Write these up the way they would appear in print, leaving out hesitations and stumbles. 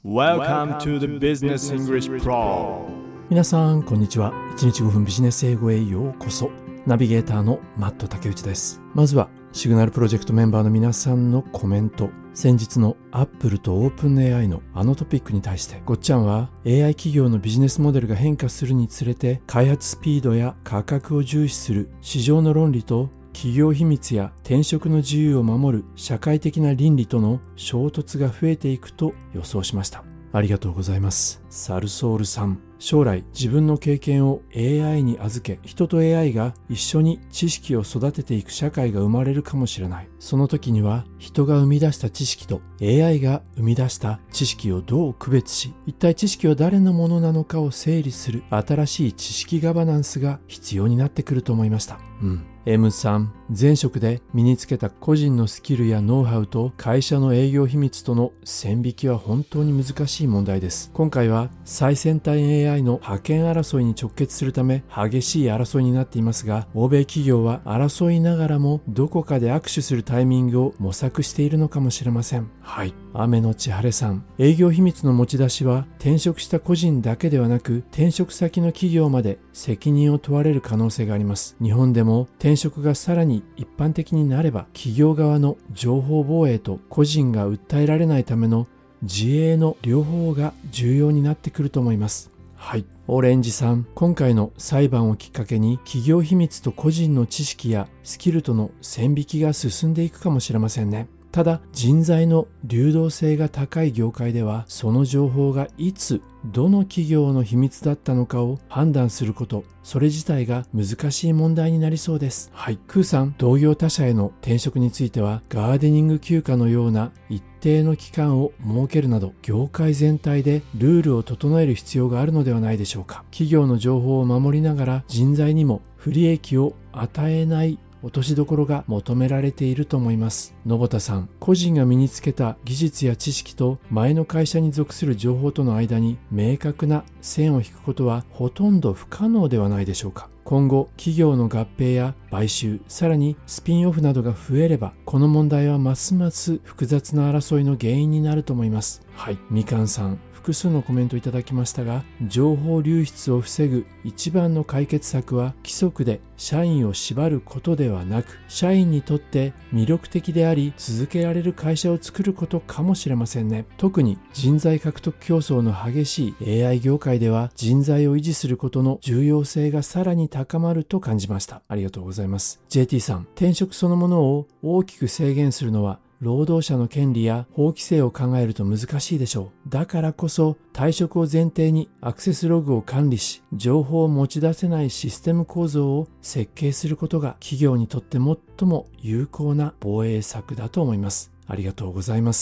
Welcome to the Business English Pro。 皆さんこんにちは。1日5分ビジネス英語へようこそ。ナビゲーターのマット竹内です。まずはシグナルプロジェクトメンバーの皆さんのコメント。先日のアップルとオープン AI のあのトピックに対して、ごっちゃんは AI 企業のビジネスモデルが変化するにつれて開発スピードや価格を重視する市場の論理と企業秘密や転職の自由を守る社会的な倫理との衝突が増えていくと予想しました。ありがとうございます。サルソールさん。将来自分の経験を AI に預け、人と AI が一緒に知識を育てていく社会が生まれるかもしれない。その時には人が生み出した知識と AI が生み出した知識をどう区別し、一体知識は誰のものなのかを整理する新しい知識ガバナンスが必要になってくると思いました。M さん、前職で身につけた個人のスキルやノウハウと会社の営業秘密との線引きは本当に難しい問題です。今回は最先端 AI の覇権争いに直結するため激しい争いになっていますが、欧米企業は争いながらもどこかで握手するタイミングを模索しているのかもしれません。はい。雨のち晴れさん。営業秘密の持ち出しは転職した個人だけではなく、転職先の企業まで責任を問われる可能性があります。日本でも転職がさらに一般的になれば、企業側の情報防衛と個人が訴えられないための自衛の両方が重要になってくると思います。はい。オレンジさん。今回の裁判をきっかけに企業秘密と個人の知識やスキルとの線引きが進んでいくかもしれませんね。ただ、人材の流動性が高い業界では、その情報がいつ、どの企業の秘密だったのかを判断すること、それ自体が難しい問題になりそうです。はい。クーさん、同業他社への転職については、ガーデニング休暇のような一定の期間を設けるなど、業界全体でルールを整える必要があるのではないでしょうか。企業の情報を守りながら、人材にも不利益を与えない落としどころが求められていると思います。野畑さん、個人が身につけた技術や知識と前の会社に属する情報との間に明確な線を引くことはほとんど不可能ではないでしょうか。今後、企業の合併や買収、さらにスピンオフなどが増えれば、この問題はますます複雑な争いの原因になると思います。はい。みかんさん、複数のコメントいただきましたが、情報流出を防ぐ一番の解決策は規則で社員を縛ることではなく、社員にとって魅力的であり続けられる会社を作ることかもしれませんね。特に人材獲得競争の激しい AI 業界では、人材を維持することの重要性がさらに高まると感じました。ありがとうございます。 JT さん、転職そのものを大きく制限するのは労働者の権利や法規制を考えると難しいでしょう。だからこそ退職を前提にアクセスログを管理し、情報を持ち出せないシステム構造を設計することが企業にとって最も有効な防衛策だと思います。ありがとうございます。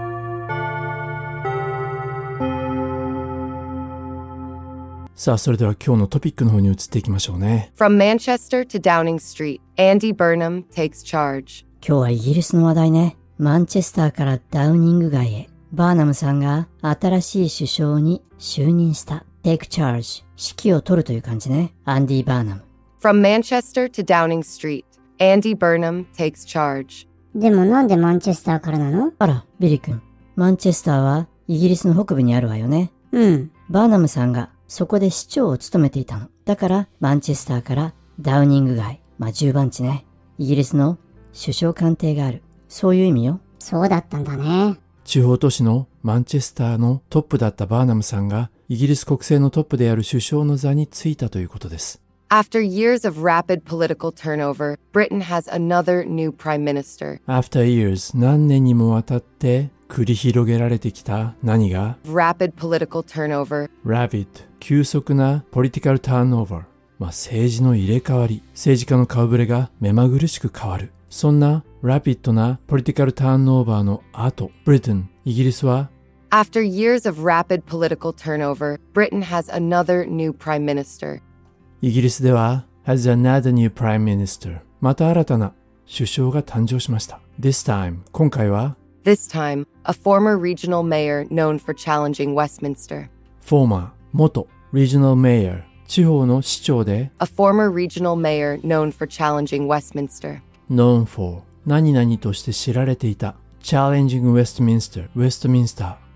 さあ、それでは今日のトピックの方に移っていきましょうね。 From Manchester to Downing Street, Andy Burnham takes charge. 今日はイギリスの話題ね。マンチェスターからダウニング街へ。バーナムさんが新しい首相に就任した。Take charge。指揮を取るという感じね。アンディ・バーナム。 From Manchester to Downing Street, Andy Burnham takes charge. でもなんでマンチェスターからなの？ あら、ビリー君。マンチェスターはイギリスの北部にあるわよね。バーナムさんがそこで市長を務めていたの。だからマンチェスターからダウニング街。10番地ね。イギリスの首相官邸がある。そういう意味よ。 そうだったんだね。 地方都市のマンチェスターのトップだったバーナムさんがイギリス国政のトップである首相の座に就いたということです。 After years of rapid political turnover, Britain has another new prime minister. After years、何年にもわたって繰り広げられてきた何が Rapid political turnover. Rapid、急速な political turnover。政治の入れ替わり、政治家の顔ぶれが目まぐるしく変わる。そんなラピッドなポリティカルターンオーバーの後、ブリテン、イギリスは After years of rapid political turnover, Britain has another new prime minister. イギリスでは has another new prime minister。また新たな首相が誕生しました。This time、今回は This time, a former regional mayor known for challenging Westminster. former、元、regional mayor、地方の市長で A former regional mayor known for challenging Westminster. known for 何々として知られていた challenging Westminster ウェストミンスター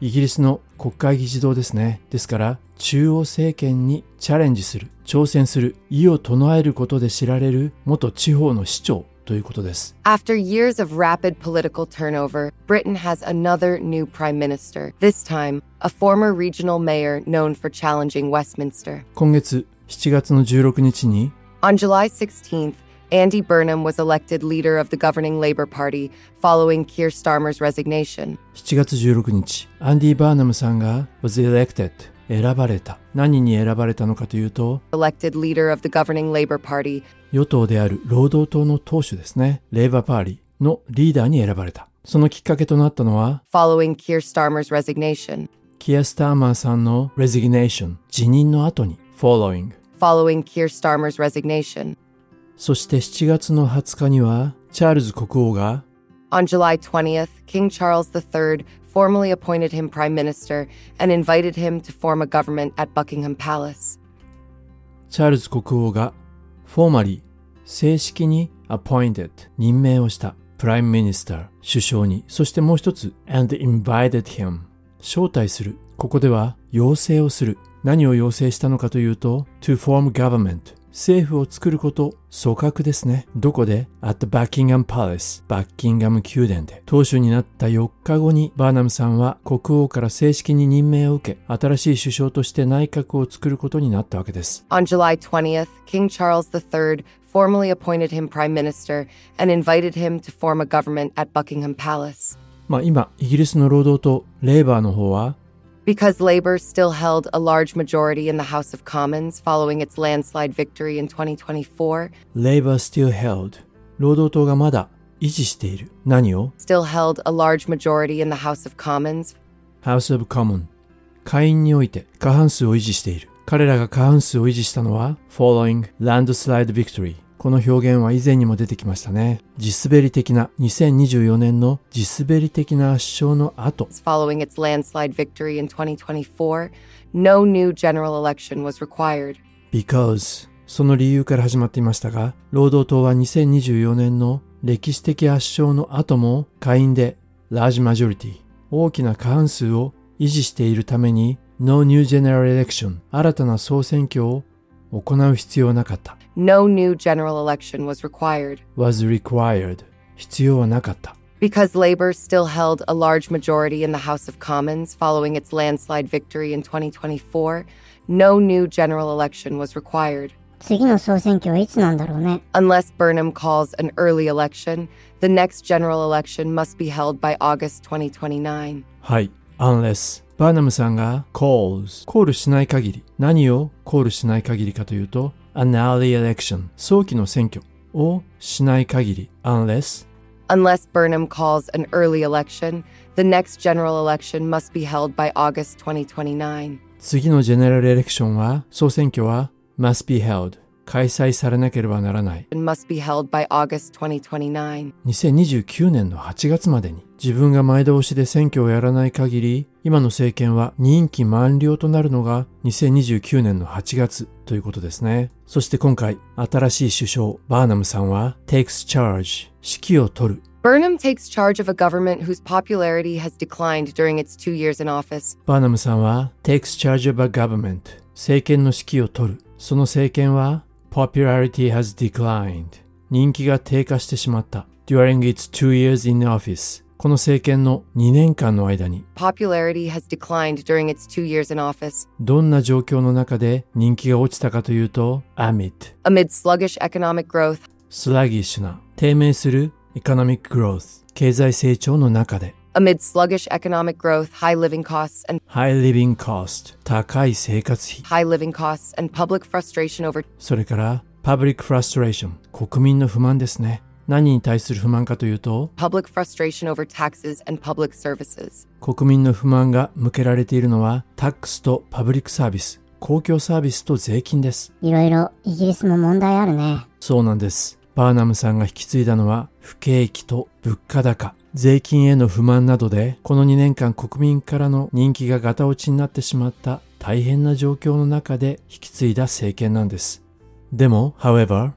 イギリスの国会議事堂ですね。ですから中央政権にチャレンジする、挑戦する、異を唱えることで知られる元地方の市長ということです。 After years of rapid political turnover, Britain has another new prime minister. This time, a former regional mayor known for challenging Westminster. 今月7月の16日に On July 16th, Andy Burnham was elected leader of the governing Labour Party following Keir Starmer's resignation. 7月16日、アンディ・バーナムさんが was elected 選ばれた。何に選ばれたのかというと、 Elected leader of the governing Labour Party. 与党である労働党の党首ですね、レーバーパーリーのリーダーに選ばれた。そのきっかけとなったのは、 Following Keir Starmer's resignation. キア・スターマーさんの resignation 辞任の後に following Keir Starmer's resignation. そして7月の20日にはチャールズ国王が On July 20th, King Charles III formally appointed him prime minister and invited him to form a government at Buckingham Palace. チャールズ国王が formally 正式に appointed 任命をしたプライムミニスター首相に、そしてもう一つ and invited him 招待する。ここでは要請をする。何を要請したのかというと to form government 政府を作ること、組閣ですね。どこで ?at Buckingham Palace バッキンガム宮殿で。党首になった4日後にバーナムさんは国王から正式に任命を受け、新しい首相として内閣を作ることになったわけです。 On July 20th, King Charles III formally appointed him prime minister and invited him to form a government at Buckingham Palace. 今、イギリスの労働党、レーバーの方は Because Labour still held a large majority in the House of Commons following its landslide victory in 2024, Labour still held 労働党がまだ維持している。何を still held a large majority in the House of Commons, House of Commons 下院において過半数を維持している。彼らが過半数を維持したのは Following landslide victory この表現は以前にも出てきましたね。地滑り的な2024年の地滑り的な圧勝の後 following its landslide victory in 2024, no new general election was required. Because その理由から始まっていましたが、労働党は2024年の歴史的圧勝の後も下院で large majority 大きな過半数を維持しているために no new general election 新たな総選挙を行う必要はなかった。 No new general election was required. was required 必要はなかった。 Because Labour still held a large majority in the House of Commons following its landslide victory in 2024, no new general election was required. 次の総選挙はいつなんだろうね。 Unless Burnham calls an early election, the next general election must be held by August 2029. はい。unless バーナムさんが コールしない限り、何をコールしない限りかというと an early election 早期の選挙をしない限り unless Burnham calls an early election, the next general election must be held by August 2029. 次のジェネラルエレクションは総選挙は must be held 開催されなければならない。 And must be held by August 2029. 2029年の8月までに自分が前倒しで選挙をやらない限り、今の政権は任期満了となるのが2029年の8月ということですね。そして今回、新しい首相バーナムさんは takes charge 指揮を取る。 Burnham takes charge of a government whose popularity has declined during its 2 years in office. バーナムさんは takes charge of a government 政権の指揮を取る。その政権はPopularity has declined. 人気が低下してしまった。During its 2 years in office. この政権の2年間の間に Popularity has declined during its 2 years in office. どんな状況の中で人気が落ちたかというと Amid sluggish economic growth. スラギッシュな低迷する economic growth 経済成長の中で Amid sluggish economic growth, high living costs and living cost 高い生活費 living costs and public frustration over それから public frustration 国民の不満ですね。何に対する不満かというと public frustration over taxes and public services. 国民の不満が向けられているのはタックスとパブリックサービス、公共サービスと税金です。 いろいろイギリスも問題あるね。 そうなんです。バーナムさんが引き継いだのは不景気と物価高、税金への不満などでこの2年間国民からの人気がガタ落ちになってしまった大変な状況の中で引き継いだ政権なんです。でも、However,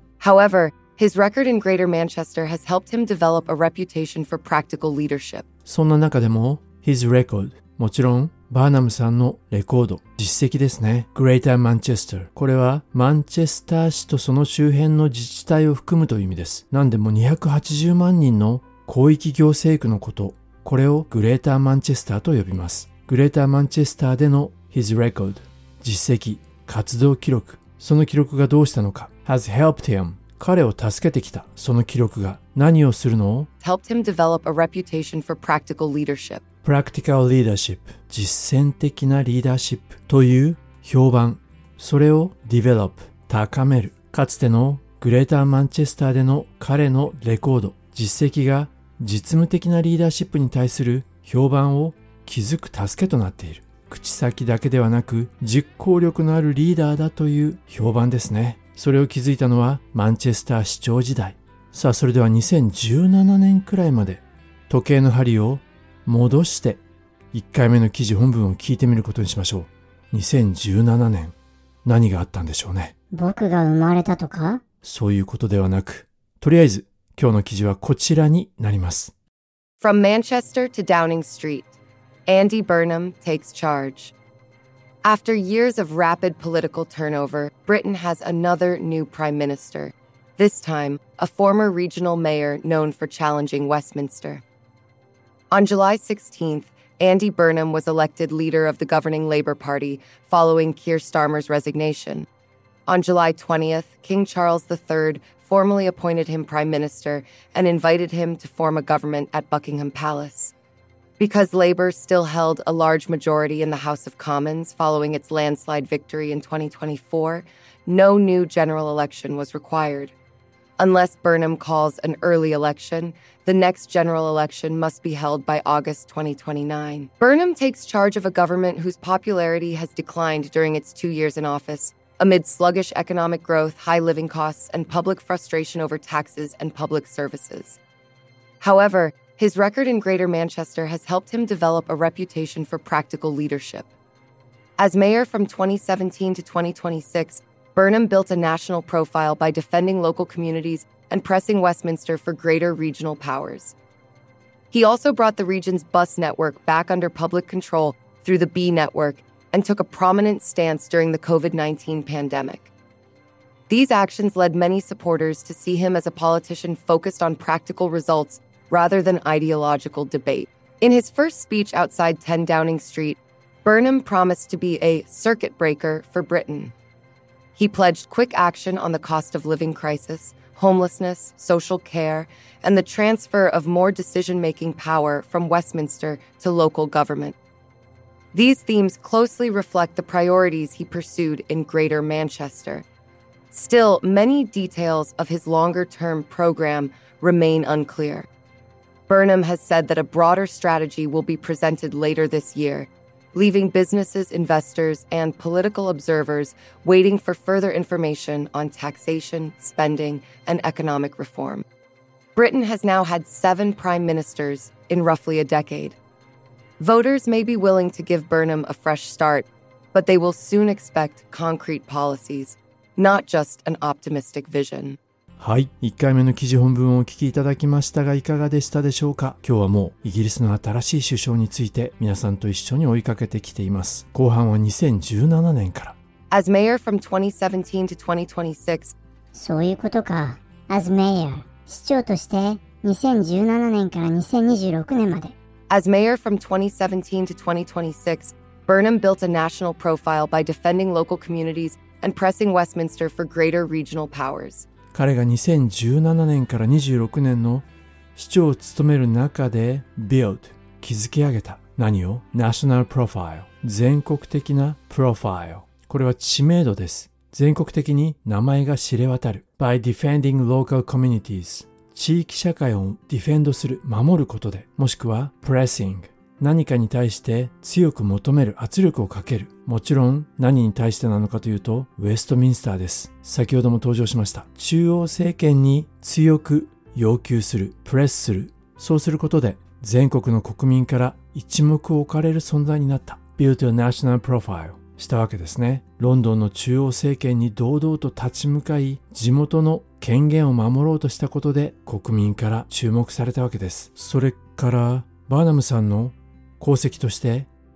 his record in Greater Manchester has helped him develop a reputation for practical leadership. そんな中でも His record もちろん、バーナムさんのレコード、実績ですね。Greater Manchester。これは、マンチェスター市とその周辺の自治体を含むという意味です。なんでも280万人の広域行政区のこと。これをグレーターマンチェスターと呼びます。グレーターマンチェスターでの His record、実績、活動記録。その記録がどうしたのか。has helped him。彼を助けてきた。その記録が何をするの？ helped him develop a reputation for practical leadership. Practical leadership。実践的なリーダーシップという評判。それを develop。高める。かつてのグレーターマンチェスターでの彼のレコード、実績が実務的なリーダーシップに対する評判を築く助けとなっている。口先だけではなく実行力のあるリーダーだという評判ですね。それを築いたのはマンチェスター市長時代。さあ、それでは2017年くらいまで時計の針を戻して1回目の記事本文を聞いてみることにしましょう。2017年、何があったんでしょうね。 僕が生まれたとか？ そういうことではなく、とりあえず今日の記事はこちらになります。 From Manchester to Downing Street, Andy Burnham takes charge. After years of rapid political turnover, Britain has another new prime minister. This time, a former regional mayor known for challenging Westminster. On July 16th, Andy Burnham was elected leader of the governing Labour Party following Keir Starmer's resignation. On July 20th, King Charles III formally appointed him prime minister and invited him to form a government at Buckingham Palace. Because Labour still held a large majority in the House of Commons following its landslide victory in 2024, no new general election was required. Unless Burnham calls an early election, the next general election must be held by August 2029. Burnham takes charge of a government whose popularity has declined during its 2 years in office, amid sluggish economic growth, high living costs, and public frustration over taxes and public services. However, his record in Greater Manchester has helped him develop a reputation for practical leadership. As mayor from 2017 to 2026, Burnham built a national profile by defending local communities and pressing Westminster for greater regional powers. He also brought the region's bus network back under public control through the B network and took a prominent stance during the COVID-19 pandemic. These actions led many supporters to see him as a politician focused on practical results rather than ideological debate. In his first speech outside 10 Downing Street, Burnham promised to be a circuit breaker for Britain. He pledged quick action on the cost of living crisis, homelessness, social care, and the transfer of more decision-making power from Westminster to local government. These themes closely reflect the priorities he pursued in Greater Manchester. Still, many details of his longer-term program remain unclear. Burnham has said that a broader strategy will be presented later this year, leaving businesses, investors, and political observers waiting for further information on taxation, spending, and economic reform. Britain has now had 7 prime ministers in roughly a decade. Voters may be willing to give Burnham a fresh start, but they will soon expect concrete policies, not just an optimistic vision. はい。1回目の記事本文をお聞きいただきましたがいかがでしたでしょうか。今日はもうイギリスの新しい首相について皆さんと一緒に追いかけてきています。後半は2017年から。 As mayor from 2017 to 2026. そういうことか。As mayor、市長として2017年から2026年まで。 As mayor from 2017 to 2026, Burnham built a national profile by defending local communities and pressing Westminster for greater regional powers. 彼が2017年から26年の市長を務める中で build 築き上げた何を national profile 全国的な profile これは知名度です。全国的に名前が知れ渡る by defending local communities 地域社会をディフェンドする守ることでもしくは pressing何かに対して強く求める圧力をかける。もちろん何に対してなのかというとウェストミンスターです。先ほども登場しました。中央政権に強く要求する、プレスする。そうすることで全国の国民から一目置かれる存在になった。Build a national profile したわけですね。ロンドンの中央政権に堂々と立ち向かい、地元の権限を守ろうとしたことで国民から注目されたわけです。それからバーナムさんの功績として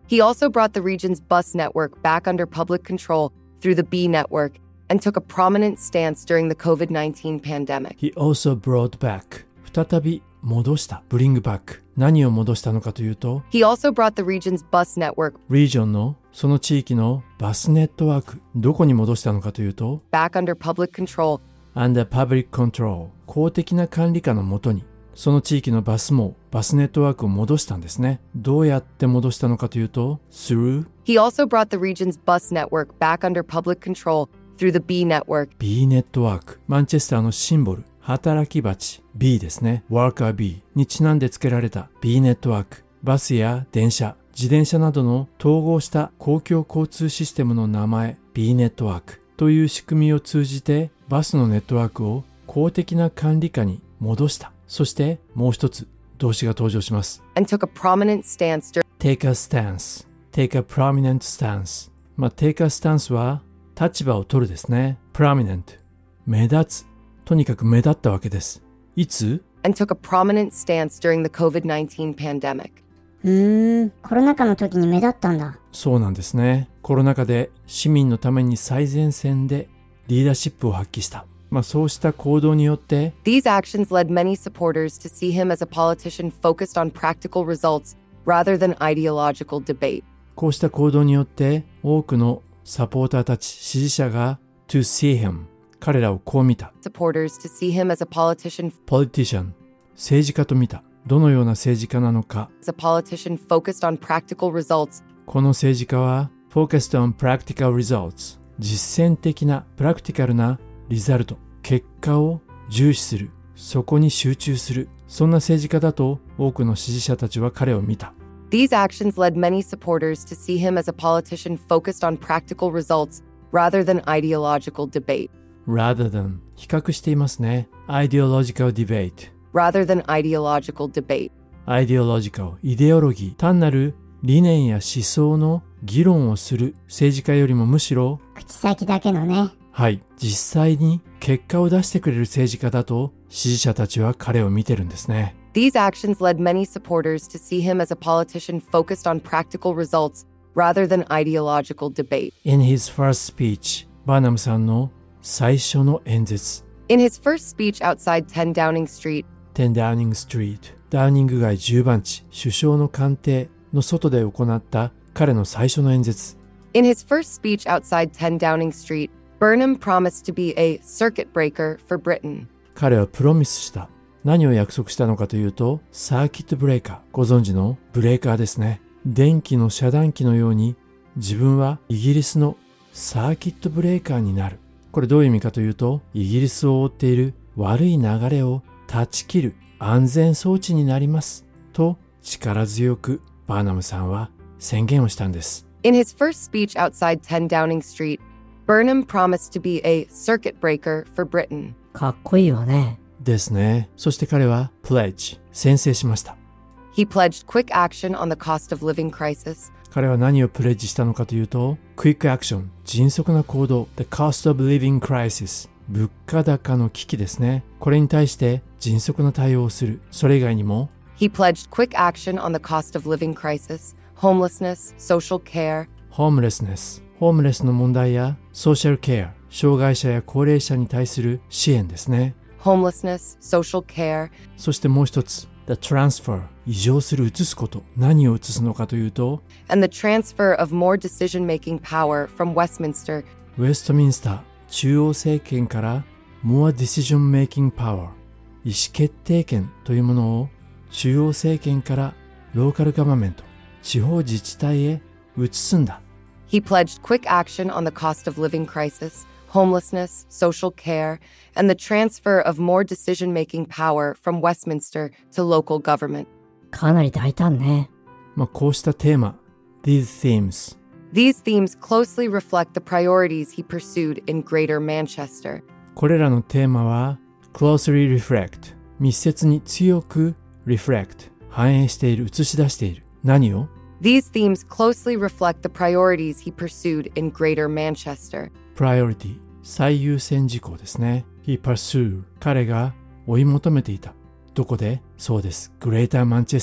He also brought the region's bus network back under public control through the B network and took a prominent stance during the COVID-19 pandemic. He also brought back 再び戻した bring back 何を戻したのかというと He also brought the region's bus network region のその地域のバスネットワークどこに戻したのかというと back under public control under public control 公的な管理下のもとにその地域のバス網バスネットワークを戻したんですね。どうやって戻したのかというと through He also brought the region's bus network back under public control through the B network. B ネットワークマンチェスターのシンボル働き蜂 B ですね Worker B にちなんで付けられた B ネットワークバスや電車自転車などの統合した公共交通システムの名前 B ネットワークという仕組みを通じてバスのネットワークを公的な管理下に戻した。そしてもう一つ動詞が登場します。 And took a prominent stance Take a stance Take a prominent stance take a stance は立場を取るですね。prominent 目立つとにかく目立ったわけです。いつ and took a prominent stance during the COVID-19 pandemic. コロナ禍の時に目立ったんだ。 そうなんですね。コロナ禍で市民のために最前線でリーダーシップを発揮した。そうした行動によって These actions led many supporters to see him as a politician focused on practical results rather than ideological debate. こうした行動によって多くのサポーターたち支持者が to see him 彼らをこう見た。 Supporters to see him as a politician 政治家と見た。どのような政治家なのか。 as a politician focused on practical results. この政治家は focused on practical results 実践的なプラクティカルなリザルト結果を重視するそこに集中するそんな政治家だと多くの支持者たちは彼を見た。 These actions led many supporters to see him as a politician focused on practical results rather than ideological debate. rather than 比較していますね。ideological debate rather than ideological debate. ideological イデオロギー単なる理念や思想の議論をする政治家よりもむしろ口先だけのね。 はい、実際に結果を出してくれる政治家だと支持者たちは彼を見てるんですね。 These actions led many supporters to see him as a politician focused on practical results rather than ideological debate. In his first speech バーナムさんの最初の演説 In his first speech outside 10 Downing Street, 10 Downing Street ダウニング街10番地首相の官邸の外で行った彼の最初の演説 In his first speech outside 10 Downing Street, Burnham promised to be a circuit breaker for Britain. 彼はプロミスした。何を約束したのかというと、サーキットブレーカー。ご存知のブレーカーですね。電気の遮断機のように、自分はイギリスのサーキットブレーカーになる。これどういう意味かというと、イギリスを覆っている悪い流れを断ち切る安全装置になります。と力強くバーナムさんは宣言をしたんです。 In his first speech outside 10 Downing Street, Burnham promised to be a circuit breaker for Britain. かっこいいわね。 ですね。そして彼は pledge 宣誓しました。 He pledged quick action on the cost of living crisis. 彼は何をプレッジしたのかというと Quick action 迅速な行動 The cost of living crisis 物価高の危機ですね。これに対して迅速な対応をする。それ以外にも He pledged quick action on the cost of living crisis, homelessness, social care. ホームレスの問題やソーシャルケア障害者や高齢者に対する支援ですね。 Homelessness, social care. そしてもう一つ The transfer 移譲する移すこと何を移すのかというと And the transfer of more decision-making power from Westminster ウェストミンスター中央政権から More decision-making power 意思決定権というものを中央政権からローカルガバメント地方自治体へ移すんだ。 He pledged quick action on the cost of living crisis, homelessness, social care, and the transfer of more decision-making power from Westminster to local government. かなり大胆ね。 こうしたテーマ These themes These themes closely reflect the priorities he pursued in Greater Manchester. これらのテーマは closely reflect 密接に強く reflect 反映している映し出している何を These themes closely reflect the priorities he pursued in Greater Manchester. Priority 最優先事項ですね。He pursued 彼が追い求めていた。どこでそうです。Greater Manchester で。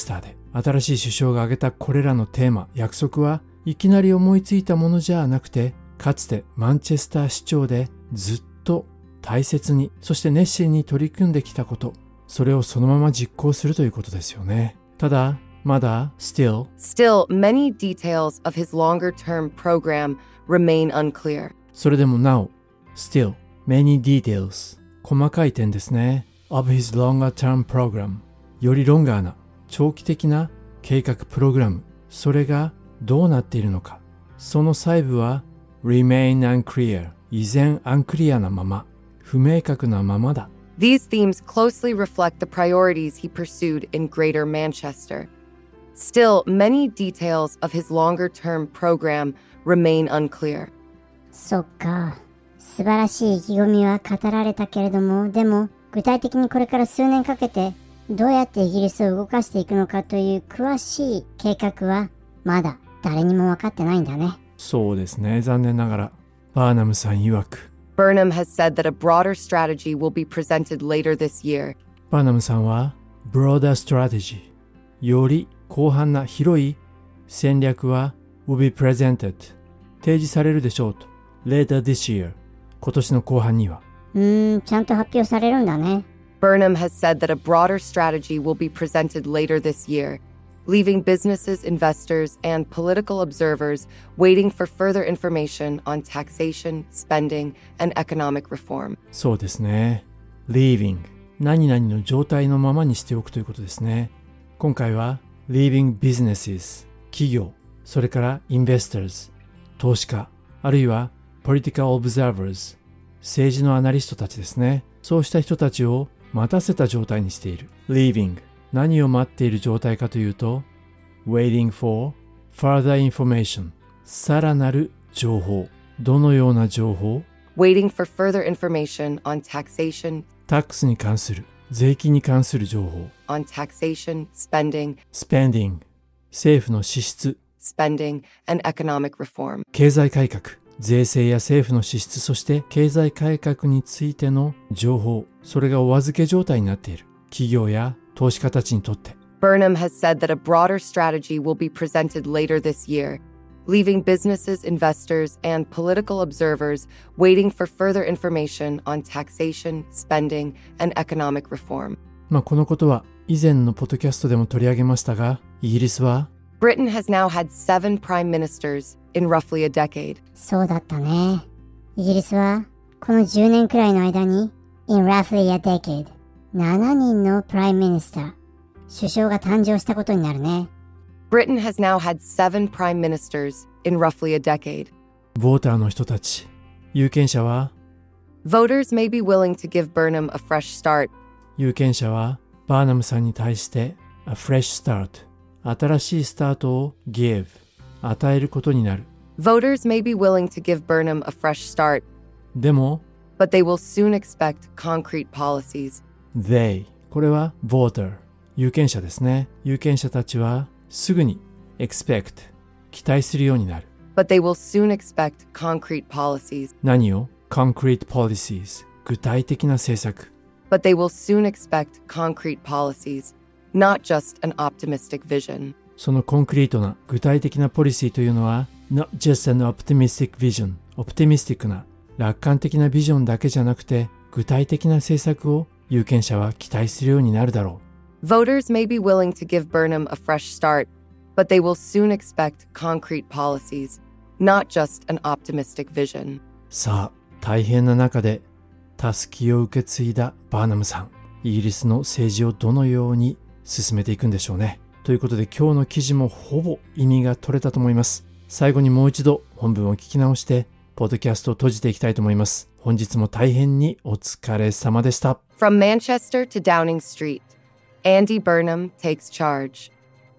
新しい首相が挙げたこれらのテーマ、約束はいきなり思いついたものじゃなくて、かつてマンチェスター市長でずっと大切に、そして熱心に取り組んできたこと、それをそのまま実行するということですよね。ただ、まだ Still, many details of his longer-term program remain unclear. それでもなお Still, many details 細かい点ですね of his longer-term program よりロンガーな長期的な計画プログラム、それがどうなっているのか、その細部は remain unclear 依然アンクリアなまま、不明確なままだ。 These themes closely reflect the priorities he pursued in Greater Manchester. Still, many details of his longer-term program remain unclear. そっか。素晴らしい意気込みは語られたけれども、でも具体的にこれから数年かけてどうやってイギリスを動かしていくのかという詳しい計画はまだ誰にも分かってないんだね。 そうですね、残念ながらバーナムさん曰く Burnham has said that a broader strategy will be presented later this year. バーナムさんは broader strategy より広範な広い戦略は will be presented 提示されるでしょうと later this year 今年の後半にはちゃんと発表されるんだね。 Burnham has said that a broader strategy will be presented later this year, leaving businesses, investors, and political observers waiting for further information on taxation, spending, and economic reform. そうですね leaving 何々の状態のままにしておくということですね。今回は leaving businesses 企業、それから investors 投資家、あるいは political observers 政治のアナリストたちですね。そうした人たちを待たせた状態にしている leaving 何を待っている状態かというと waiting for further information さらなる情報。どのような情報？ Waiting for further information on taxation, タックスに関する、税金に関する情報。 on taxation, spending, spending 政府の支出、 spending, and economic reform. 経済改革、税制や政府の支出、そして経済改革についての情報、それがお預け状態になっている企業や投資家たちにとって。 Burnham has said that a broader strategy will be presented later this year, leaving businesses, investors, and political observers waiting for further information on taxation, spending, and economic reform. このことは以前のポッドキャストでも取り上げましたが、イギリスは Britain has now had 7 prime ministers in roughly a decade. そうだったね。イギリスはこの10年くらいの間に in roughly a decade 7人のプライムミニスター、首相が誕生したことになるね。 Britain has now had 7 prime ministers in roughly a decade. ボーターの人たち、有権者は Voters may be willing to give Burnham a fresh start. 有権者はバーナムさんに対して a fresh start 新しいスタートを give 与えることになる。 Voters may be willing to give Burnham a fresh start, でも but they will soon expect concrete policies. they これは voter 有権者ですね。有権者たちはすぐに expect 期待するようになる。 But they will soon expect concrete policies. 何を concrete policies 具体的な政策。 But they will soon expect concrete policies, not just an optimistic vision. そのコンクリートな具体的なポリシーというのは not just an optimistic vision オプティミスティックな楽観的なビジョンだけじゃなくて具体的な政策を有権者は期待するようになるだろう。 Voters may be willing to give Burnham a fresh start, but they will soon expect concrete policies, not just an optimistic vision. さあ、大変な中でタスキを受け継いだバーナムさん、イギリスの政治をどのように進めていくんでしょうね。ということで今日の記事もほぼ意味が取れたと思います。最後にもう一度本文を聞き直してポッドキャストを閉じていきたいと思います。本日も大変にお疲れ様でした。 From Manchester to Downing Street, Andy Burnham takes charge.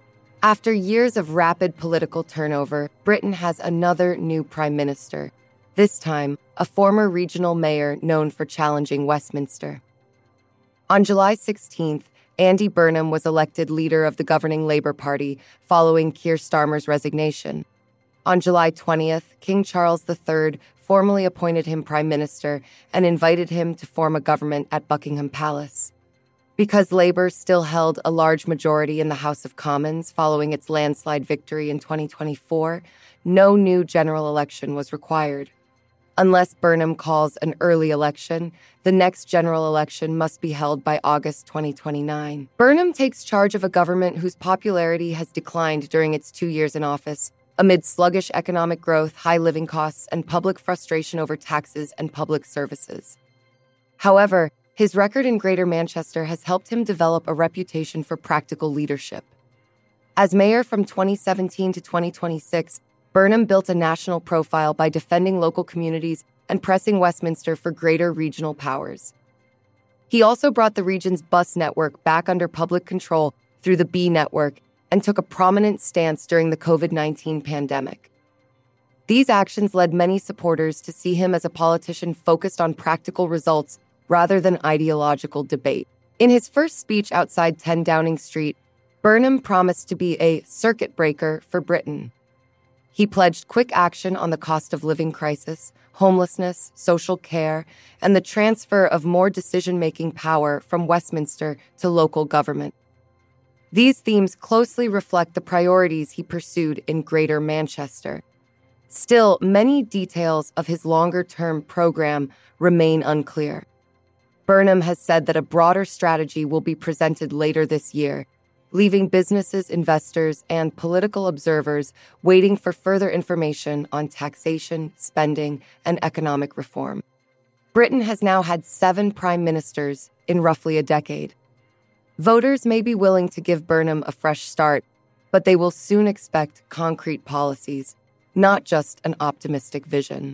After years of rapid political turnover, Britain has another new prime minister. This time, a former regional mayor known for challenging Westminster. On July 16th, Andy Burnham was elected leader of the governing Labour Party following Keir Starmer's resignation. On July 20th, King Charles III formally appointed him prime minister and invited him to form a government at Buckingham Palace. Because Labour still held a large majority in the House of Commons following its landslide victory in 2024, no new general election was required. Unless Burnham calls an early election, the next general election must be held by August 2029. Burnham takes charge of a government whose popularity has declined during its 2 years in office, amid sluggish economic growth, high living costs, and public frustration over taxes and public services. However, his record in Greater Manchester has helped him develop a reputation for practical leadership. As mayor from 2017 to 2026, Burnham built a national profile by defending local communities and pressing Westminster for greater regional powers. He also brought the region's bus network back under public control through the B network and took a prominent stance during the COVID-19 pandemic. These actions led many supporters to see him as a politician focused on practical results rather than ideological debate. In his first speech outside 10 Downing Street, Burnham promised to be a circuit breaker for Britain. He pledged quick action on the cost of living crisis, homelessness, social care, and the transfer of more decision-making power from Westminster to local government. These themes closely reflect the priorities he pursued in Greater Manchester. Still, many details of his longer-term program remain unclear. Burnham has said that a broader strategy will be presented later this year, leaving businesses, investors, and political observers waiting for further information on taxation, spending, and economic reform. Britain has now had 7 prime ministers in roughly a decade. Voters may be willing to give Burnham a fresh start, but they will soon expect concrete policies, not just an optimistic vision.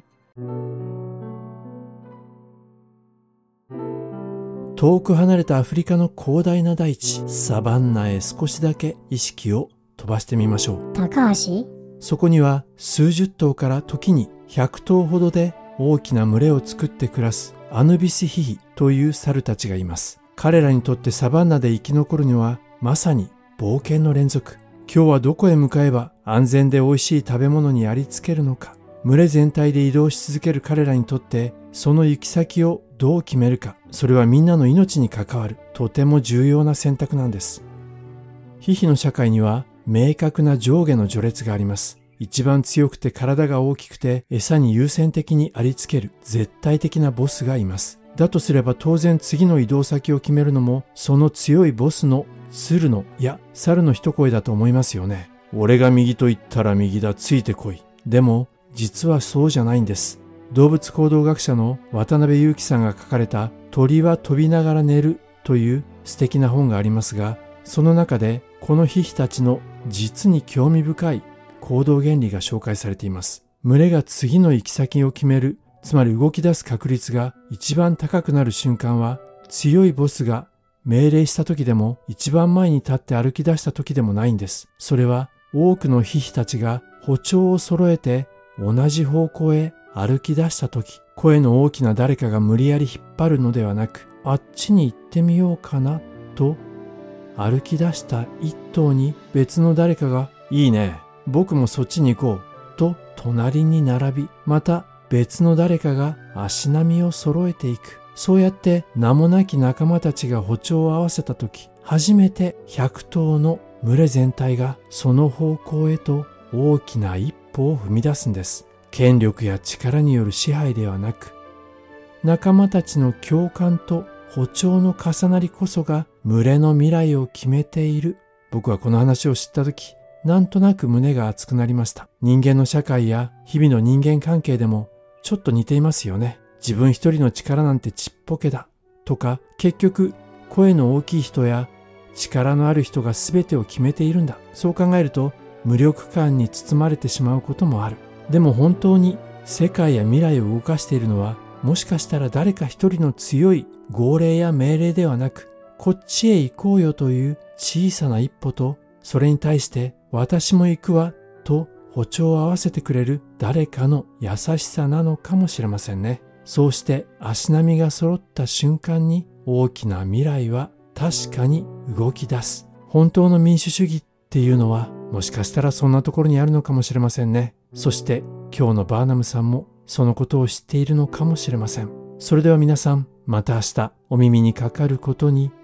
遠く離れたアフリカの広大な大地、サバンナへ少しだけ意識を飛ばしてみましょう。 高橋？ そこには数十頭から時に100頭ほどで大きな群れを作って暮らすアヌビスヒヒという猿たちがいます。彼らにとってサバンナで生き残るにはまさに冒険の連続。今日はどこへ向かえば安全で美味しい食べ物にありつけるのか。群れ全体で移動し続ける彼らにとってその行き先をどう決めるか、それはみんなの命に関わるとても重要な選択なんです。ヒヒの社会には明確な上下の序列があります。一番強くて体が大きくて餌に優先的にありつける絶対的なボスがいます。だとすれば当然次の移動先を決めるのもその強いボスの鶴の猿の一声だと思いますよね。俺が右と言ったら右だ、ついてこい。でも実はそうじゃないんです。動物行動学者の渡辺裕樹さんが書かれた鳥は飛びながら寝るという素敵な本がありますが、その中でこのヒヒたちの実に興味深い行動原理が紹介されています。群れが次の行き先を決める、つまり動き出す確率が一番高くなる瞬間は、強いボスが命令した時でも一番前に立って歩き出した時でもないんです。それは多くのヒヒたちが歩調を揃えて同じ方向へ歩き出した時、声の大きな誰かが無理やり引っ張るのではなく、あっちに行ってみようかなと歩き出した一頭に別の誰かが、いいね、僕もそっちに行こうと隣に並び、また別の誰かが足並みを揃えていく。そうやって名もなき仲間たちが歩調を合わせた時、初めて100頭の群れ全体がその方向へと大きな一歩を踏み出すんです。権力や力による支配ではなく、仲間たちの共感と歩調の重なりこそが群れの未来を決めている。僕はこの話を知ったとき、なんとなく胸が熱くなりました。人間の社会や日々の人間関係でもちょっと似ていますよね。自分一人の力なんてちっぽけだとか、結局声の大きい人や力のある人が全てを決めているんだ。そう考えると無力感に包まれてしまうこともある。でも本当に世界や未来を動かしているのは、もしかしたら誰か一人の強い号令や命令ではなく、こっちへ行こうよという小さな一歩と、それに対して私も行くわと歩調を合わせてくれる誰かの優しさなのかもしれませんね。そうして足並みが揃った瞬間に大きな未来は確かに動き出す。本当の民主主義っていうのはもしかしたらそんなところにあるのかもしれませんね。そして今日のバーナムさんもそのことを知っているのかもしれません。それでは皆さん、また明日お耳にかかることに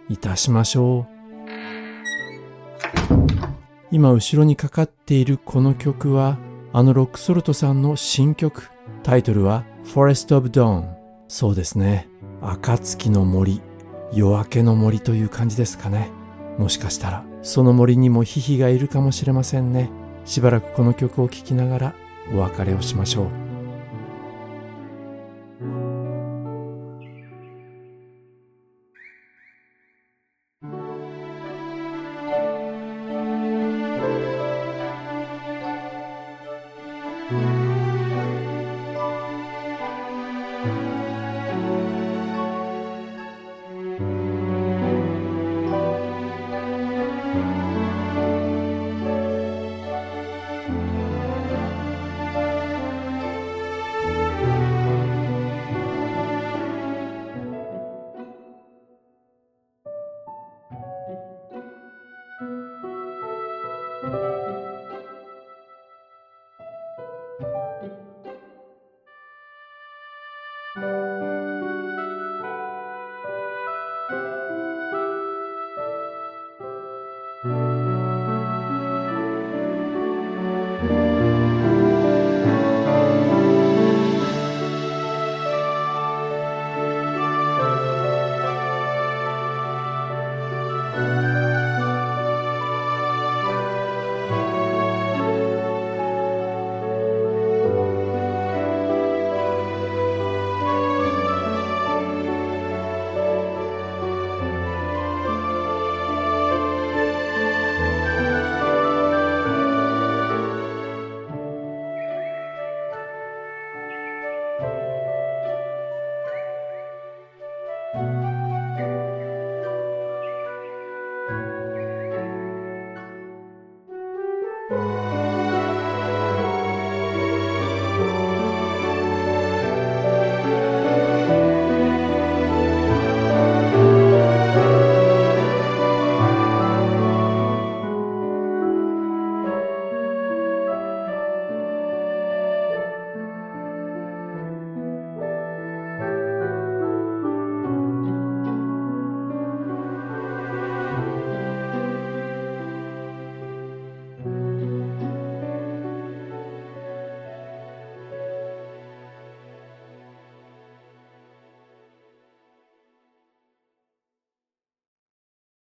いたしましょう。今後ろにかかっているこの曲はロックソルトさんの新曲。タイトルは Forest of Dawn。 そうですね、暁の森、夜明けの森という感じですかね。もしかしたらその森にもヒヒがいるかもしれませんね。しばらくこの曲を聴きながらお別れをしましょう。